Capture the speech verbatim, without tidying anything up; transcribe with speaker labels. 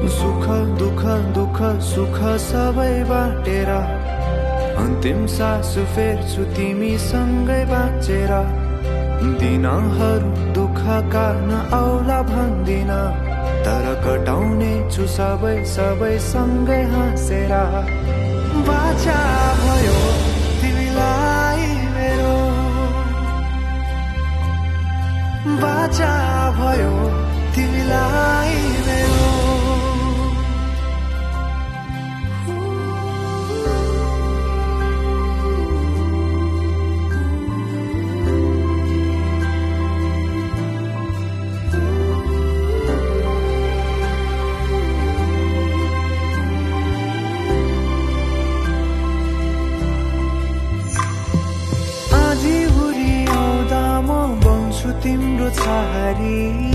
Speaker 1: सुख दुख दुख सुख सबै बाटेर अन्तिम सास फेर्छु तिमीसँगै बाँचेर। दिनहरू दुःखका नआउला भन्दिन, तर कटाउने छु सबै सबै सँगै हाँसेर। बाचा भयो तिमीलाई मेरो, बाचा भयो तिमीलाई मेरो। तिम्रो छहारी